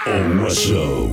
on my show.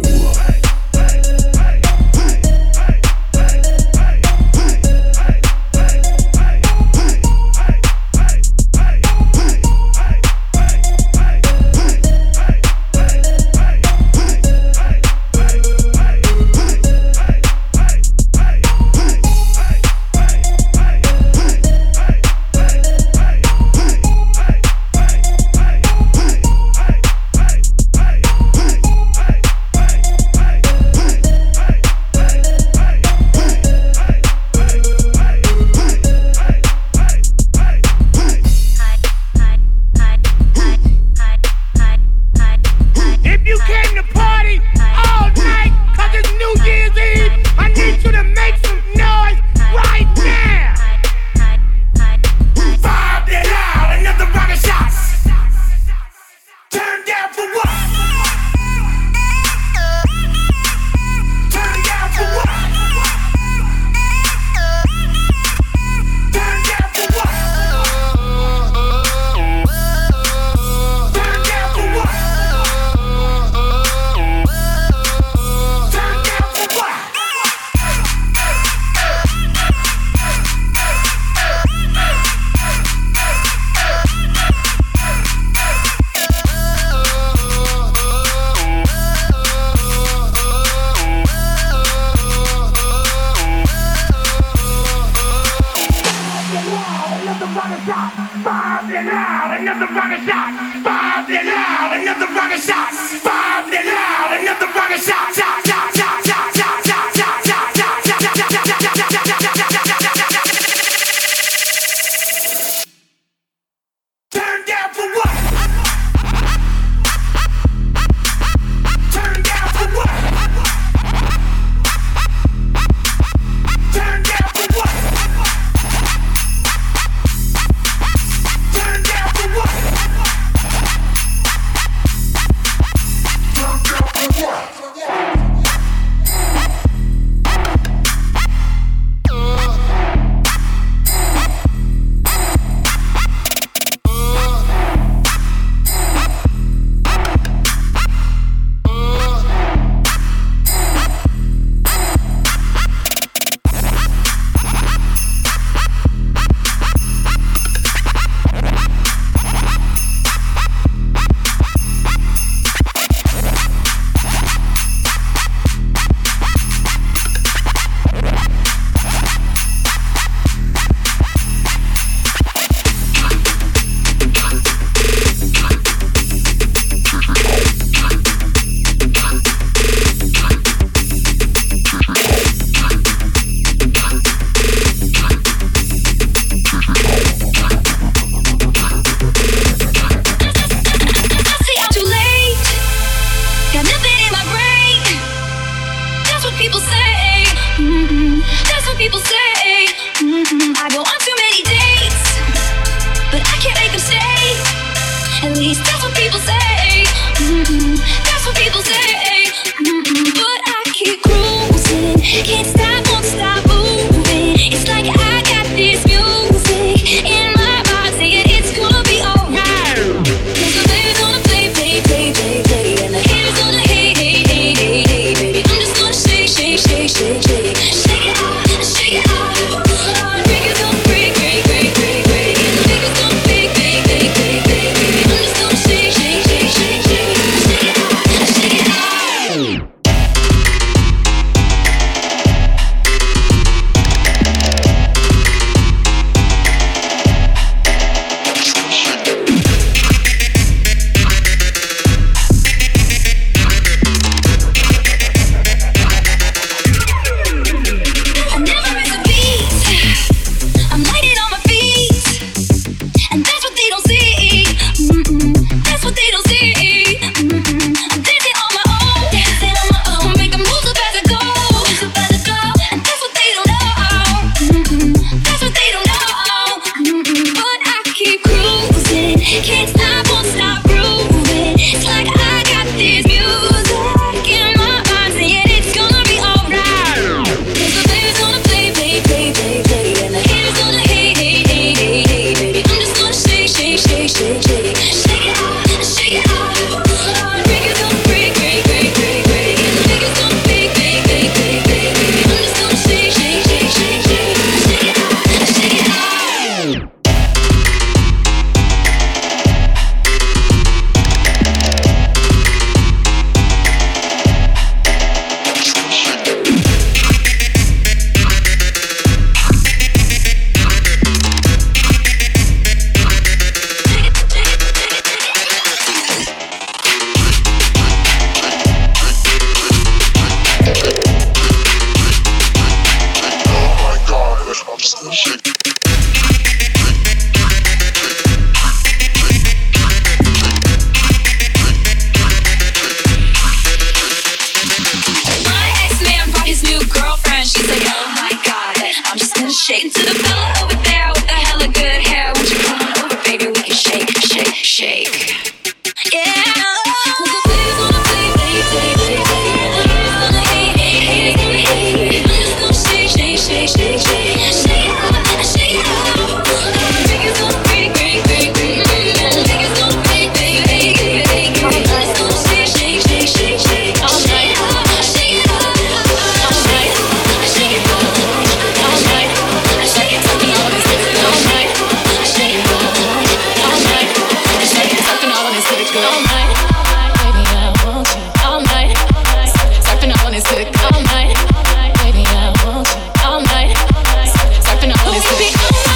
good. All night, baby, I want you. All night, surfing on this hook. All night, baby, I want you. All night, surfing on this hook.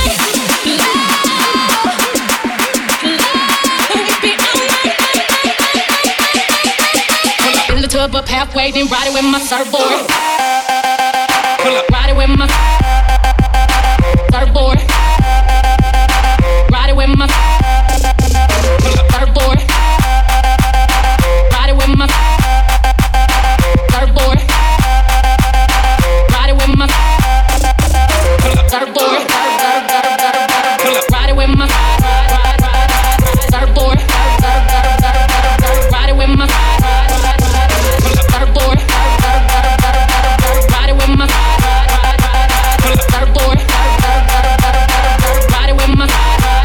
In the tub up halfway, then ride it with my surfboard. Ride it with my surfboard. Ride it with my surfboard. Ride it with my surfboard. Ride it with my surfboard. Ride it with my surfboard. Ride it with my surfboard. Ride it with my surfboard. Ride it with my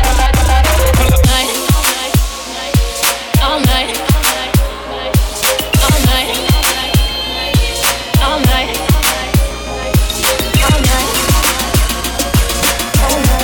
all night, all night, all night, all night, all night.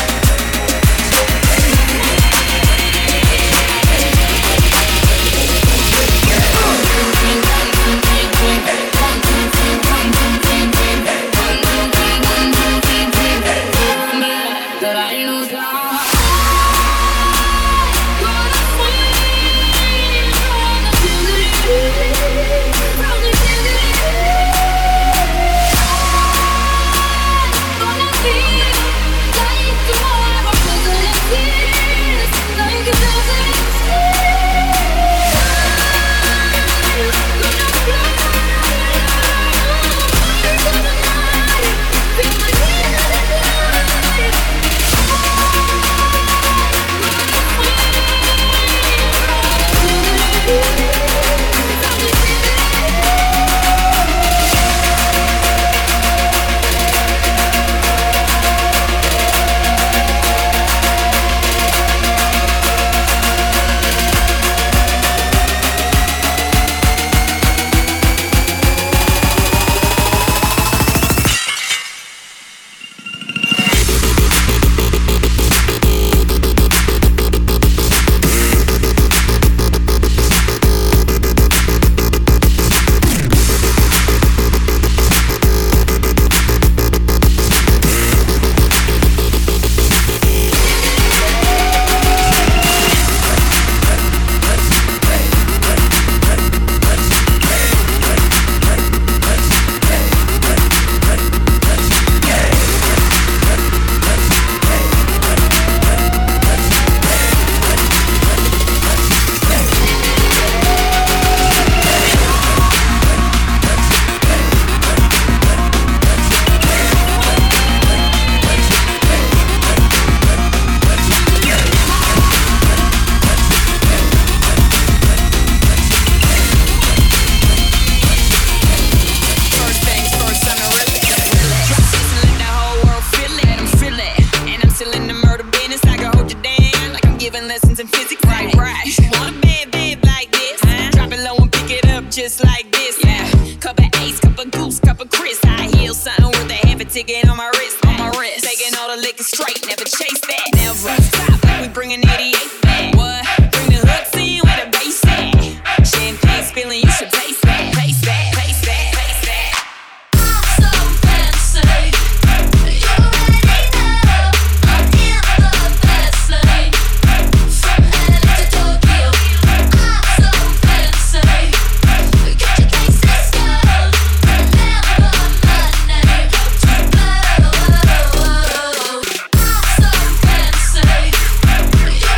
Just like this, yeah. Cup of Ace, cup of Goose, cup of Chris. High heels, something worth a half a ticket on my wrist. Taking all the liquor straight, never chase that. Never stop like we bringing 88 back. What? Bring the hooks in with a bass at. Champagne spilling, you should taste that. Taste that, taste that, taste that. I'm so fancy. You already know I'm in the best lane. From LA to Tokyo, I'm so fancy. Get your gangsta style. Remember my name. Whoa. I'm so fancy. You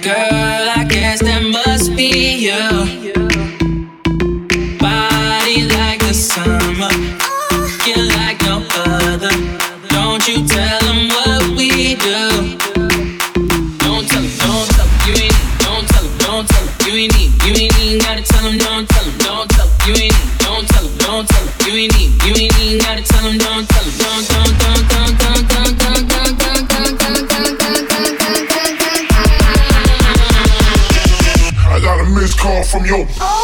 Girl, I guess that must be you. Body like the summer, you like no other. Don't you tell them what we do. Don't tell them, you ain't need. Don't tell them, you ain't need. You ain't even gotta tell them, don't tell them, you ain't need. Don't tell them, you ain't need. You ain't even gotta tell them, don't tell them, I got a missed call from your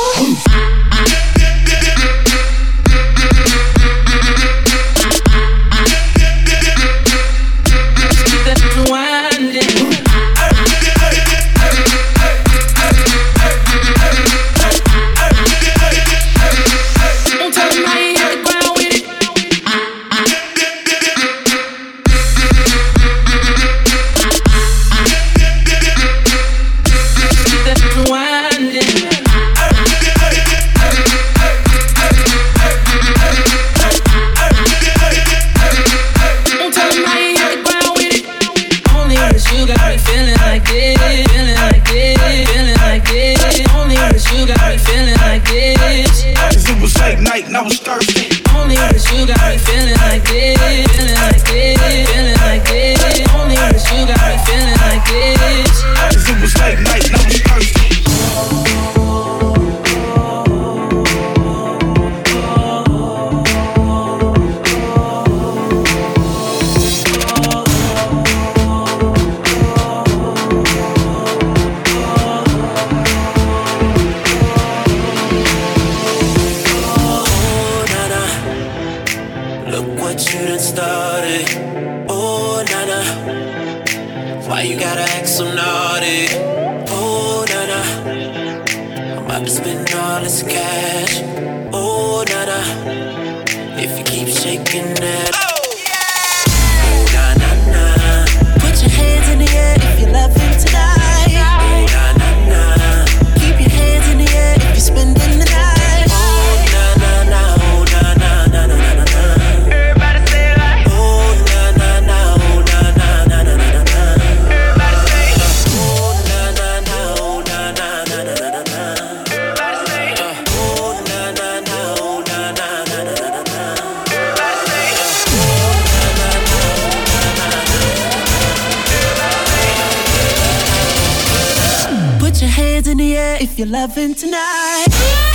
if you're loving tonight.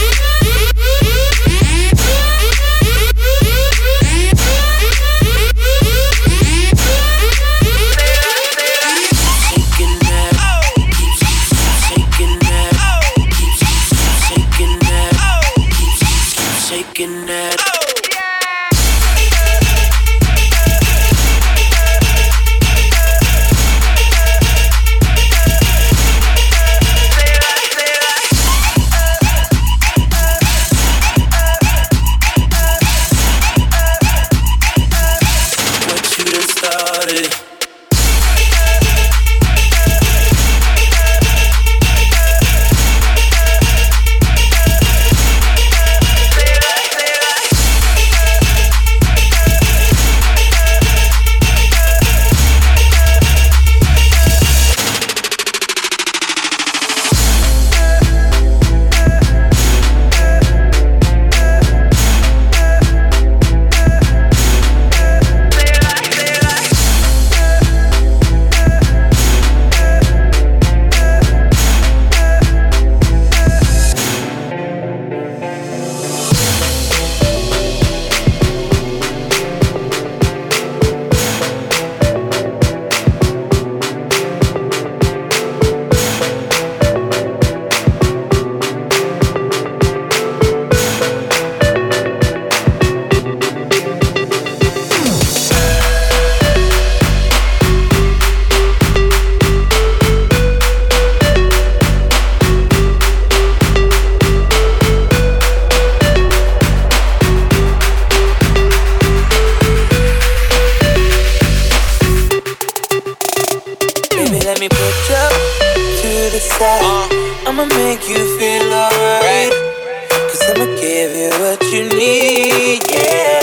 I'ma make you feel alright. Cause I'ma give you what you need, yeah.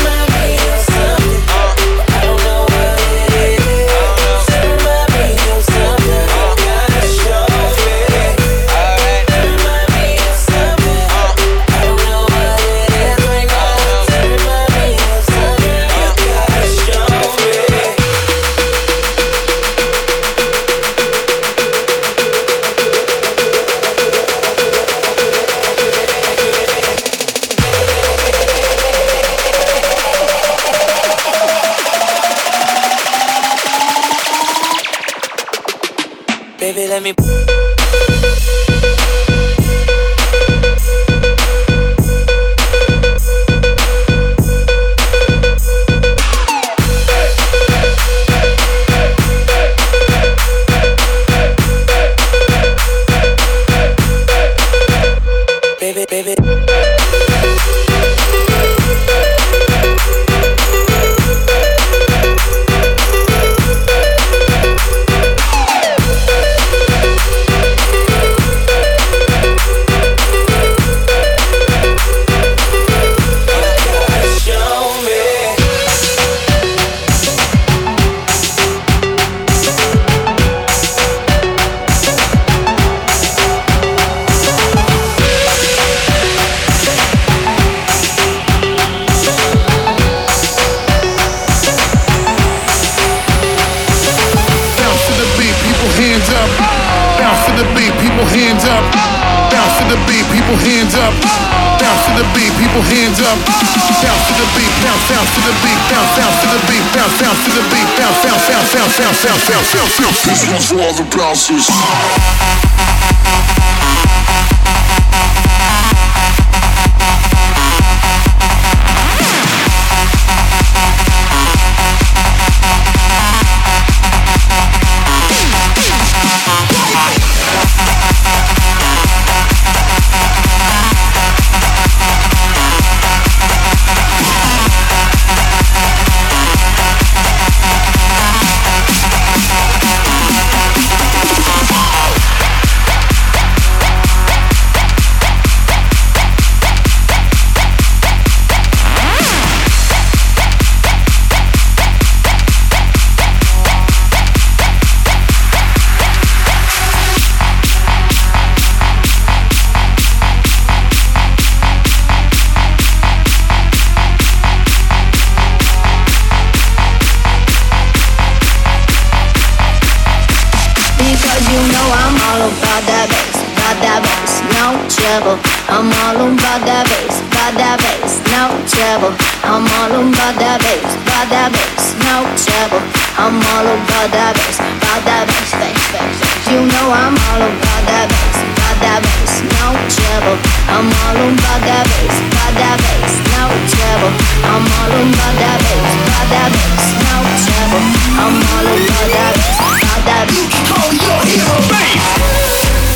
Remind me of something, but I don't know what it is. Remind me of Baby, let me. Baby, baby. Hands up, bounce to the beat, people hands up, bounce to the beat, people hands up, bounce to the beat, bounce, bounce to the beat, bounce, bounce to the beat, bounce, bounce to the beat, bounce, bounce, bounce, bounce, bounce, bounce, bounce, bounce, bounce. This one's for all the bouncers. I'm all about that bass, no trouble. I'm all about that bass, no trouble. I'm all about that bass, bass. You know I'm all about that bass, no trouble. I'm all about that bass, no trouble. I'm all about that bass, no trouble. I'm all about that bass, You can call your hero bass.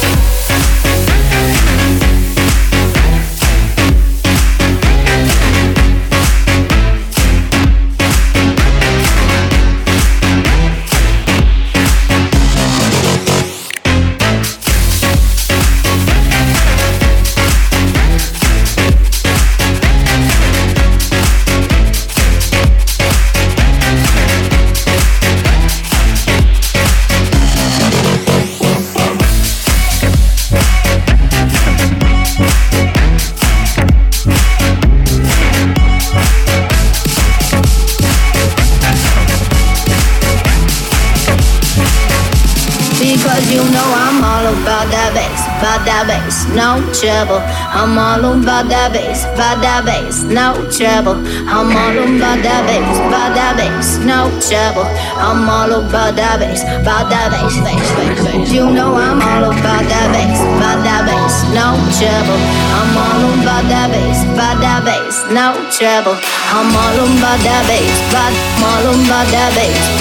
You know I'm all about that bass, no trouble. I'm all about that bass, no trouble. I'm all about that bass, no trouble. I'm all about that bass, bass. You know I'm all about that bass, no trouble. I'm all about that bass, no trouble. I'm all about that bass, all about that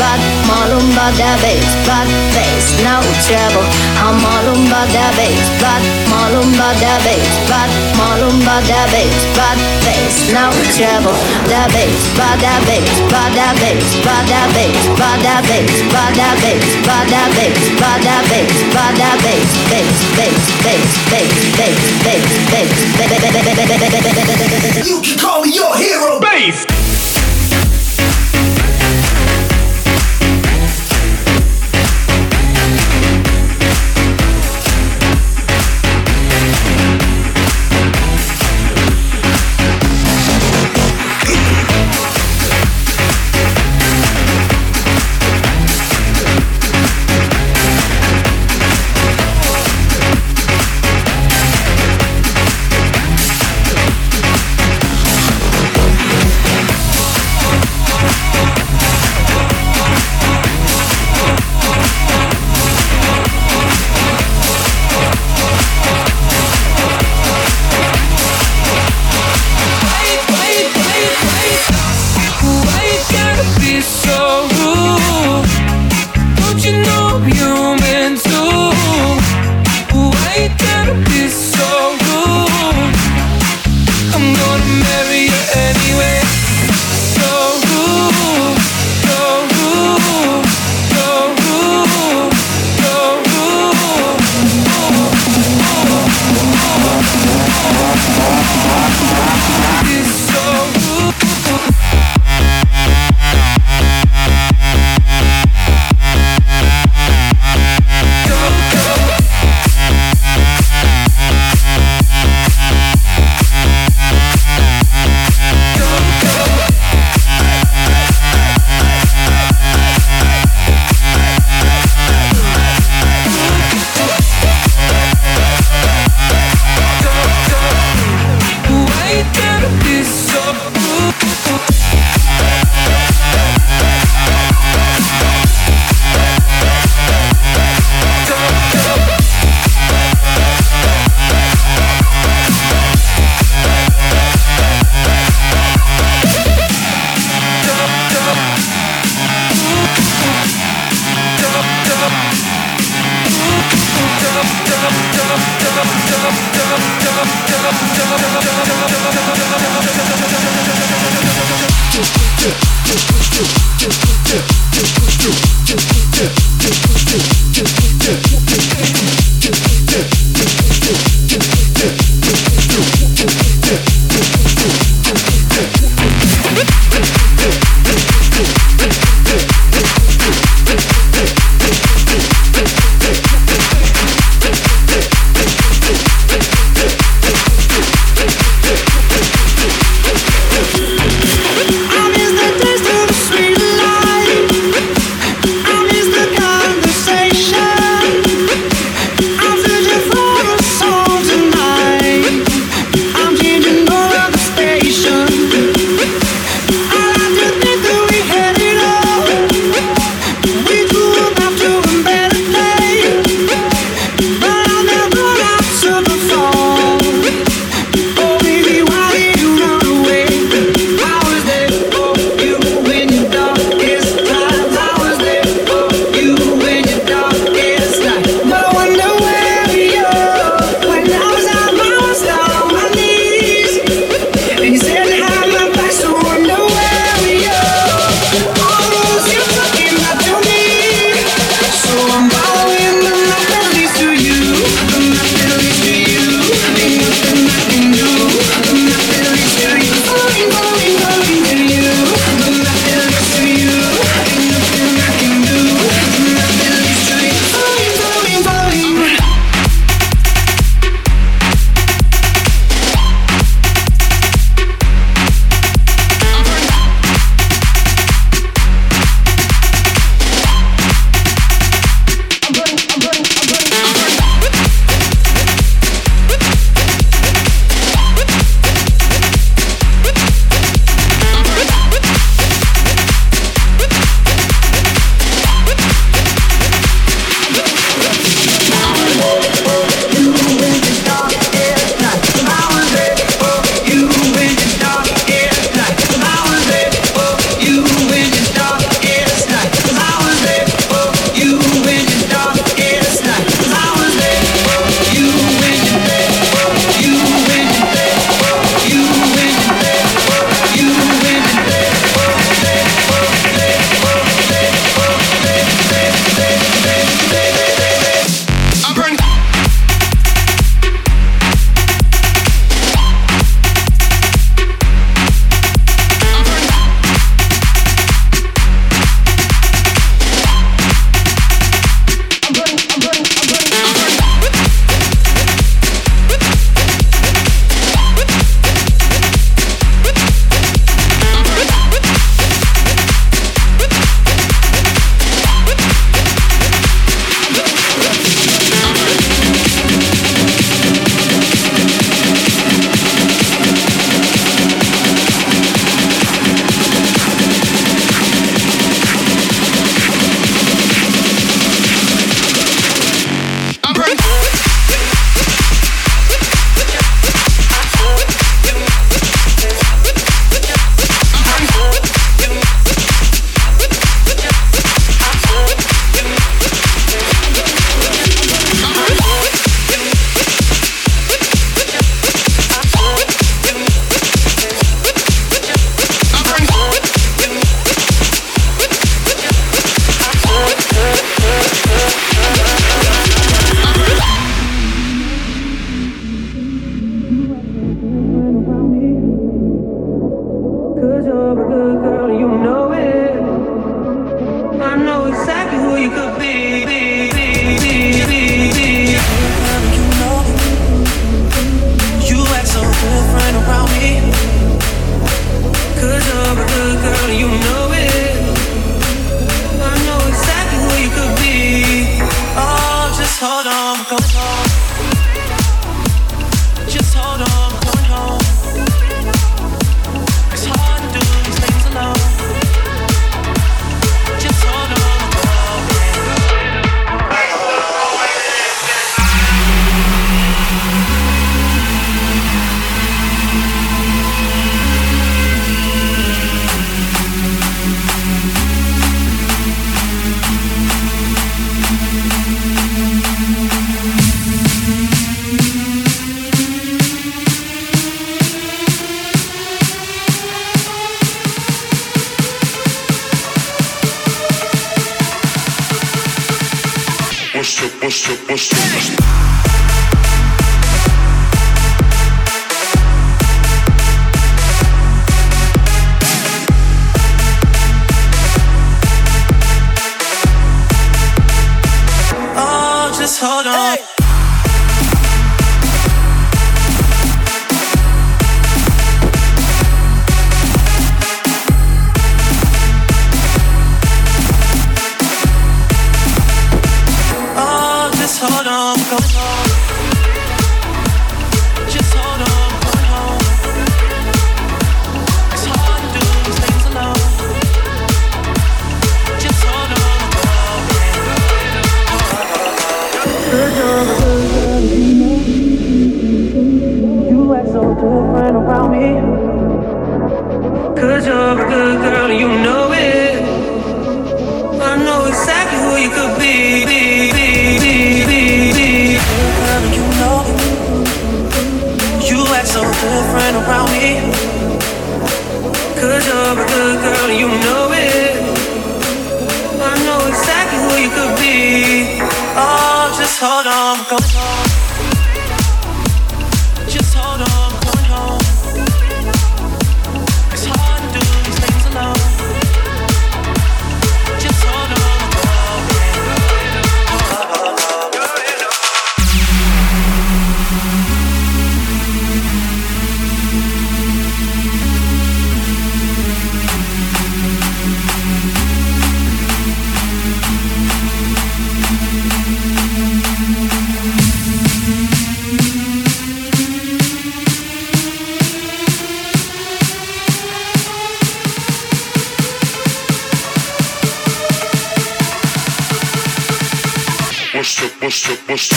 bass, no trouble. I'm all about that bass, all about that bass, no trouble. That bass, that bass, that bass, that bass, that bass, that bass, that bass, that bass, that bass, bass. You can call me your hero, bass. going home. Just hold on, I'm going home. It's hard to do these things alone. Just hold on, I'm What's oh, just hold on. Oh, just hold on, I'm going home. Just hold on, I'm going home. It's hard to do these things alone. Just hold on, I'm you act so different around me. 'Cause you're a good girl and you know it. I know exactly who you could be. Good girl and you know it. You act so different around me. 'Cause you're a good girl and you know it. I know exactly who you could be. Oh, just hold on, I'm going home. Just hold on, I'm going home. It's hard to do these things alone. Just hold on, I'm What's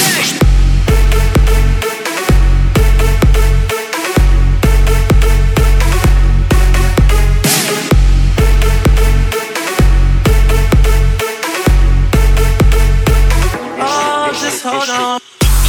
oh, just hold on.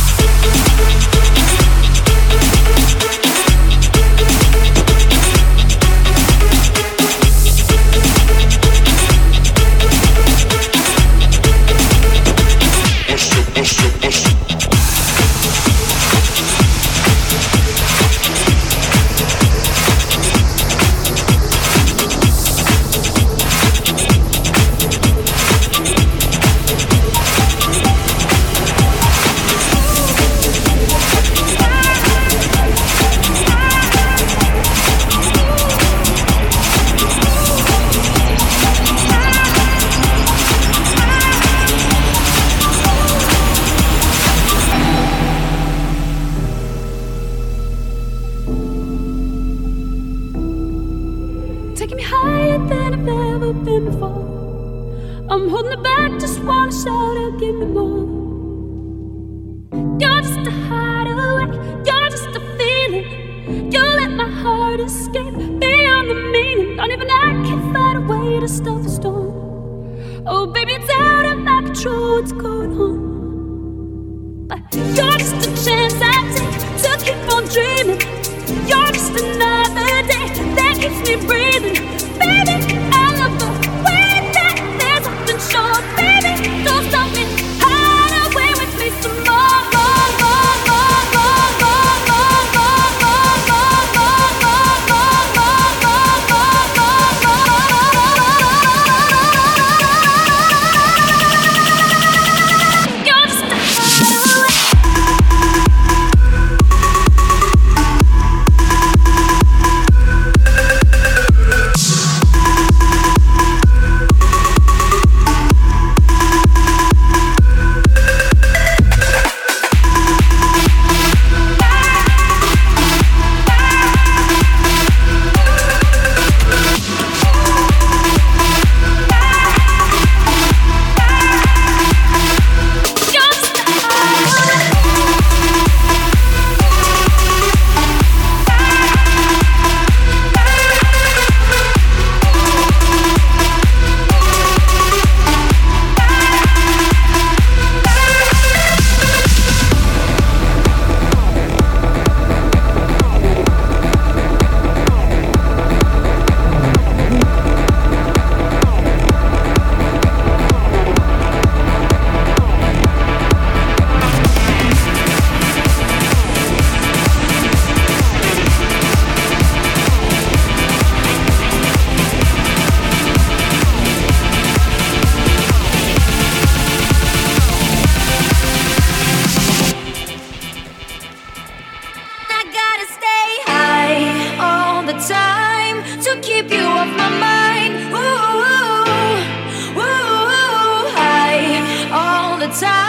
Taking me higher than I've ever been before. I'm holding it back, just wanna shout out, give me more. You're just a hideaway, you're just a feeling. You let my heart escape beyond the meaning. Don't even I can find a way to stop the storm. Oh baby, it's out of my control, what's going on? But you're just a chance I take to keep on dreaming. You're just another day that keeps me breathing. Baby, I love the way that there's nothing short. Baby, don't stop me, hide away with me some more.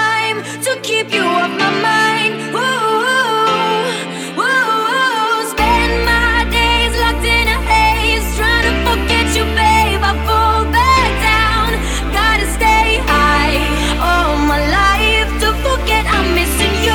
time to keep you off my mind. Spend my days locked in a haze, trying to forget you, babe. I fall back down, gotta stay high all my life to forget I'm missing you.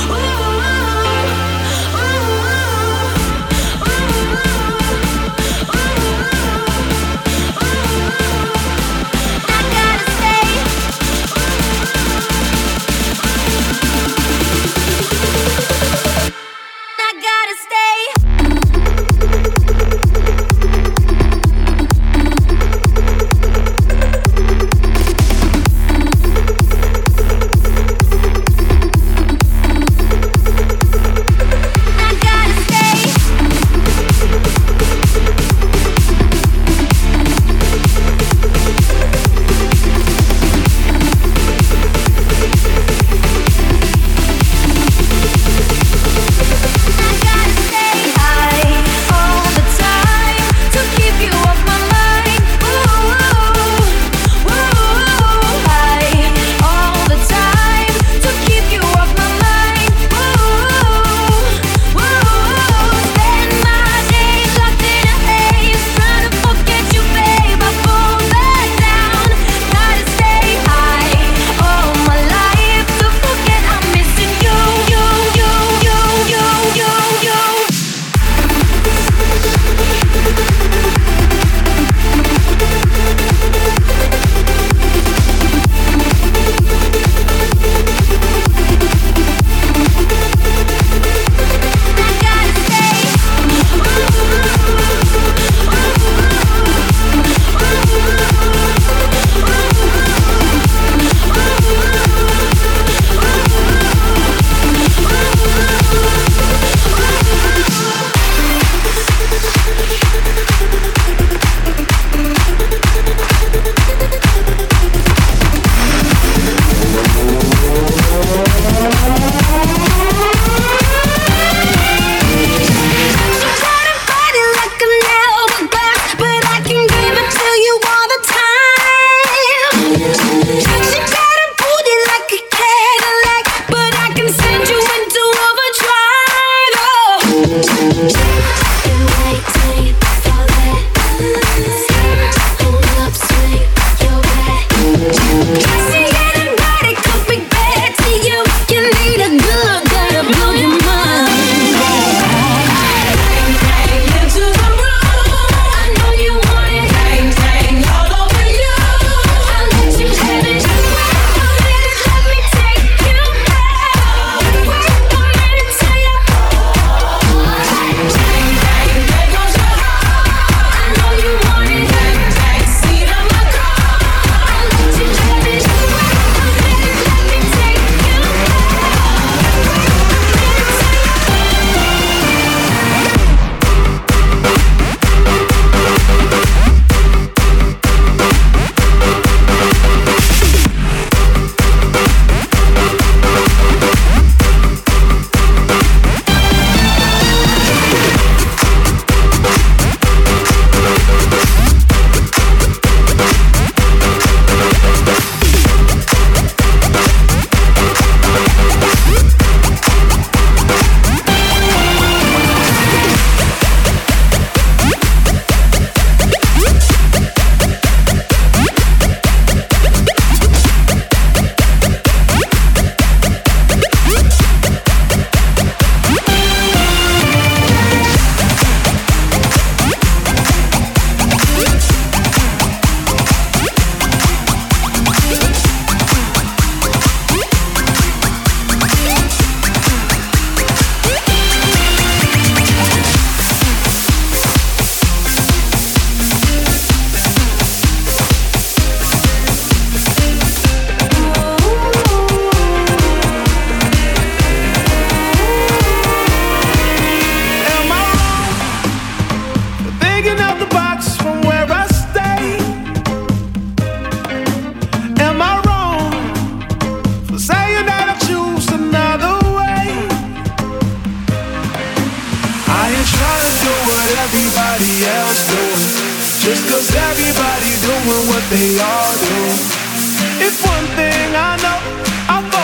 Just cause everybody doing what they all do. It's one thing I know, I'm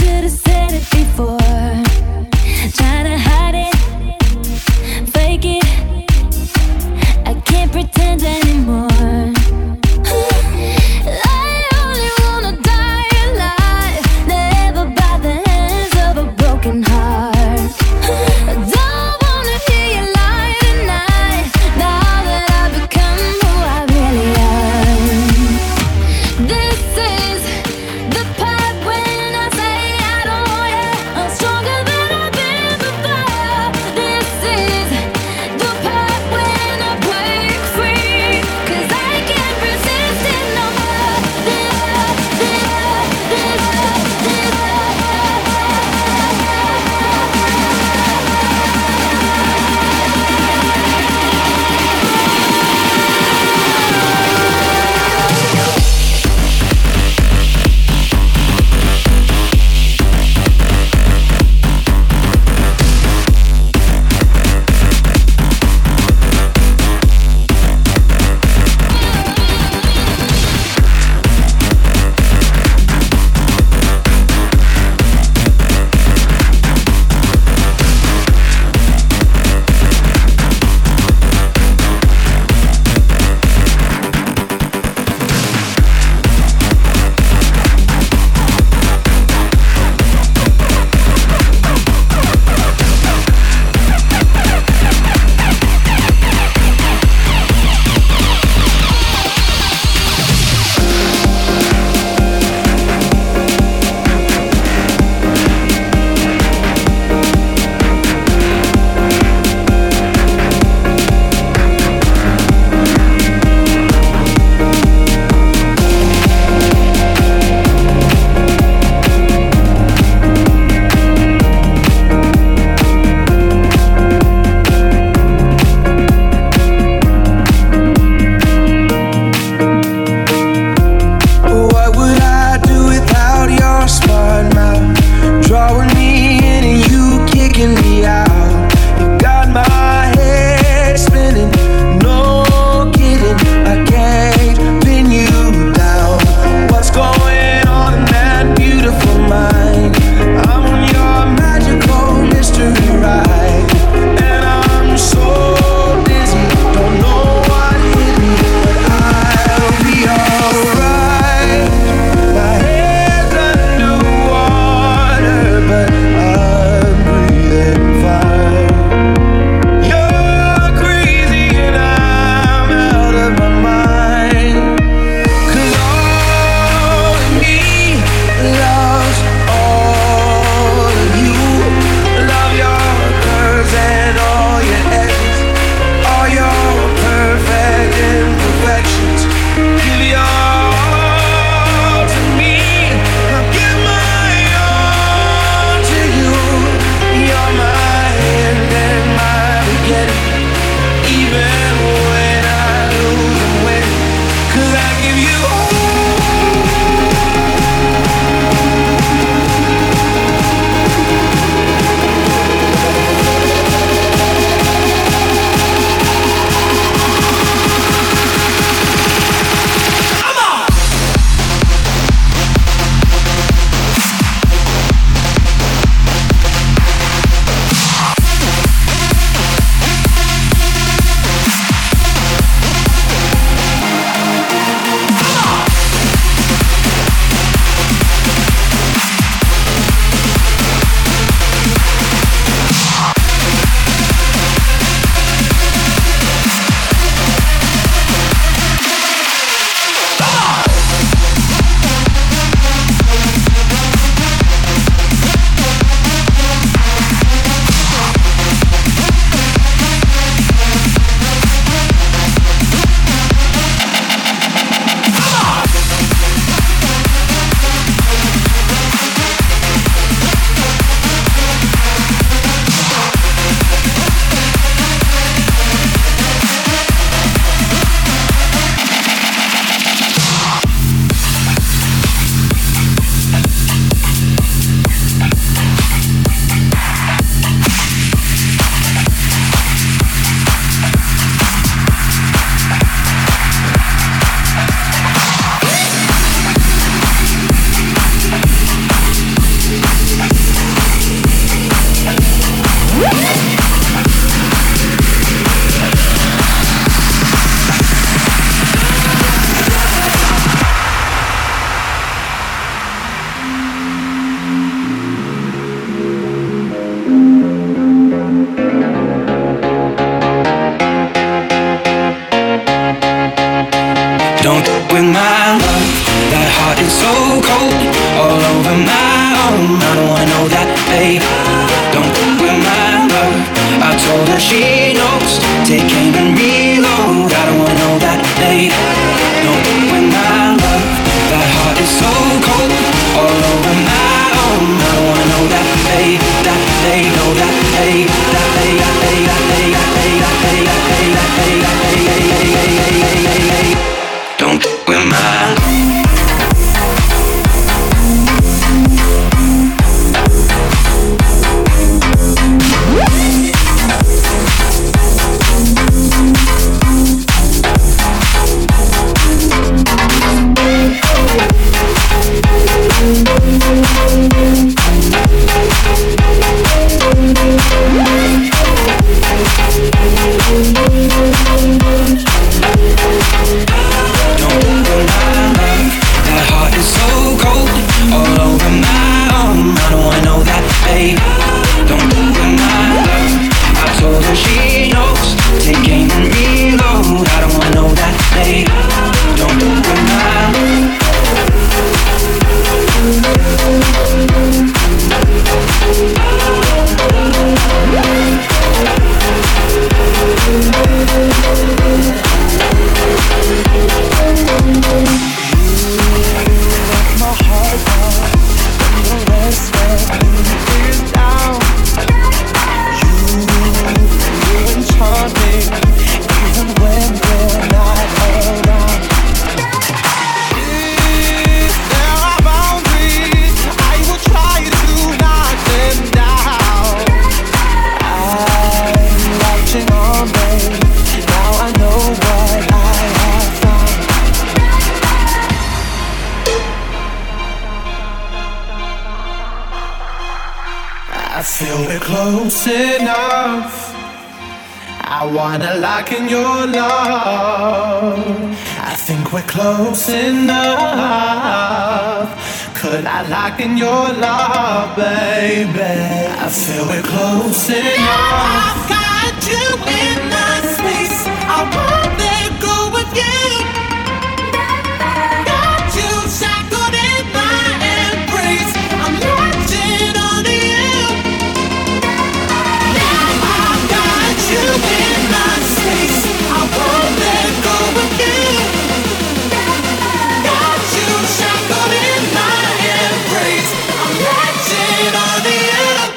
should've said it before. Trying to hide it, fake it. I can't pretend anymore. I only wanna die alive, never by the hands of a broken heart. I don't wanna hear you lie tonight, now that I've become who I really am. This is the part when I say I don't take aim and reload. I don't wanna know that, babe. No, when my love, that heart is so cold, all over my own. I don't wanna know that, babe. That they know that, babe. That they, that they, that they, that they, that they, that they, that they, that they, don't with my love. In your love, I think we're close enough. Could I lock in your love, baby? I feel we're close enough. Now I've got you in my space. I won't let go of you. Got you shackled in my embrace. I'm latching onto you. Now I've got you in my space. I won't let go of you. Got you shackled in my embrace. I'm latching onto you.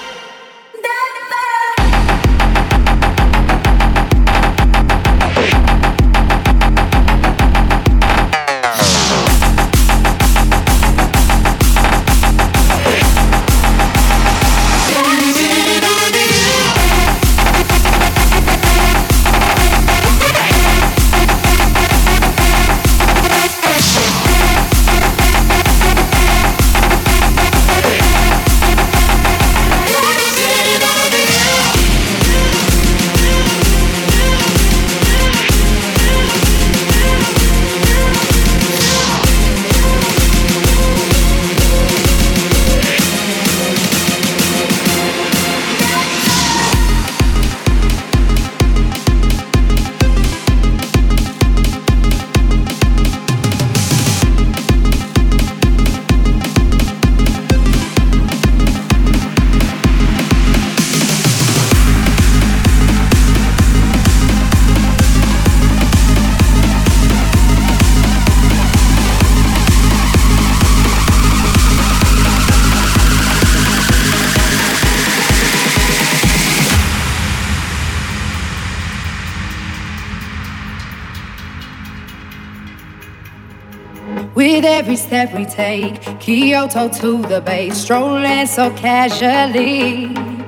With every step we take, Kyoto to the bay, strolling so casually.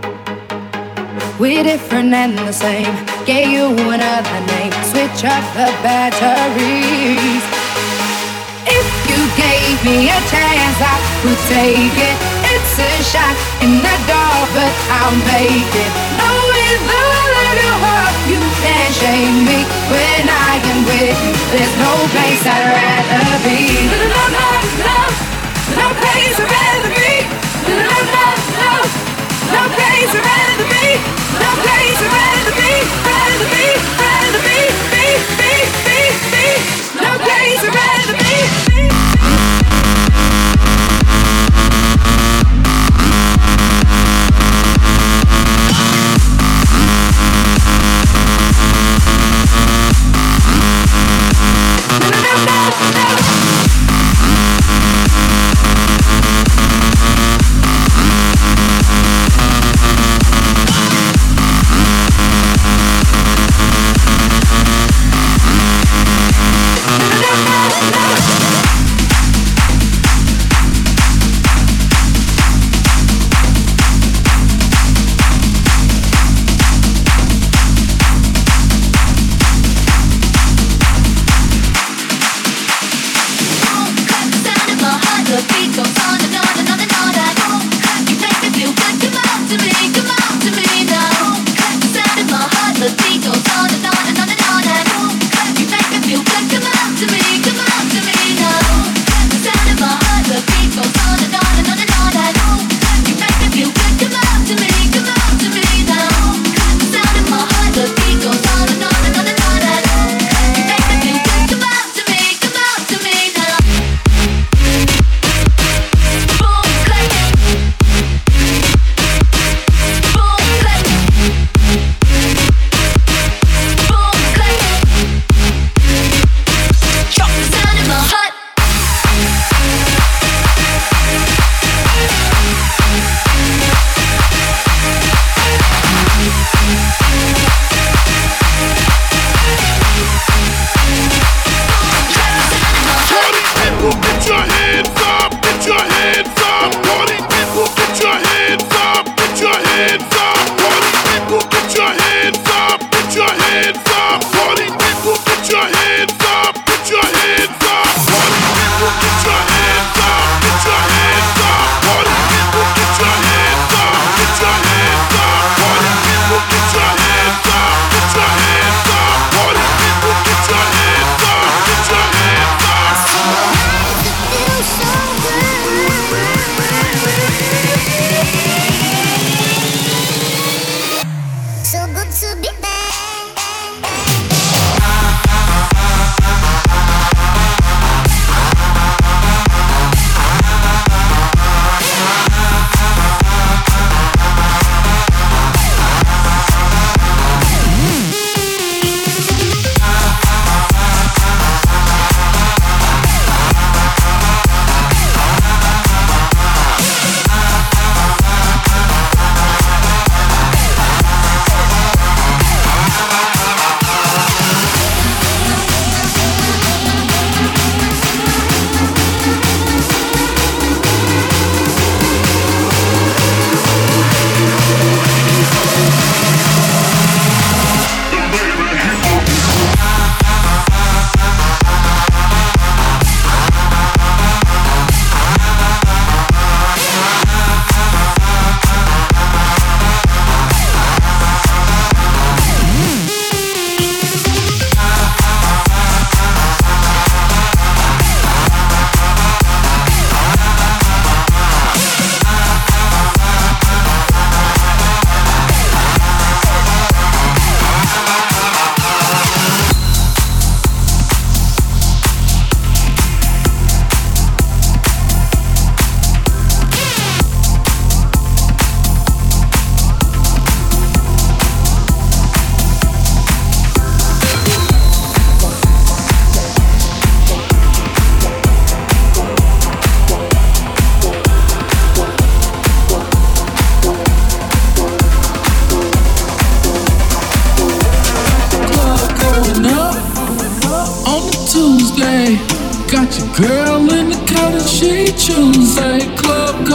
We're different and the same, gave you another name, switch up the batteries. If you gave me a chance, I would take it. It's a shot in the dark, but I'll make it. Knowing the love of your heart, you can't shame me. When I am with you, there's no place I'd rather be. Love, love, love, no place I'd rather be. Love, love, love, no place I'd rather be. No place I'd rather be, rather be, rather be, be. No place I'd rather be.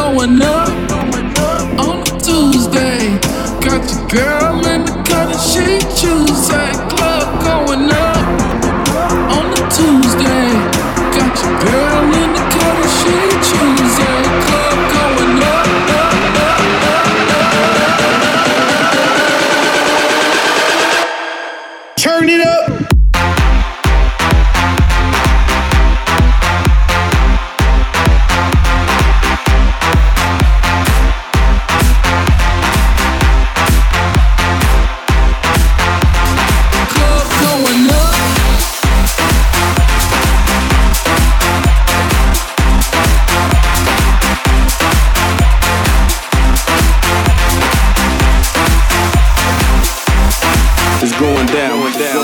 going up on a Tuesday. Got your girl in the cut and she Tuesday. Club going up on a Tuesday. Got your girl in the cut and she Tuesday. Club going up. Turn it up. It's going down.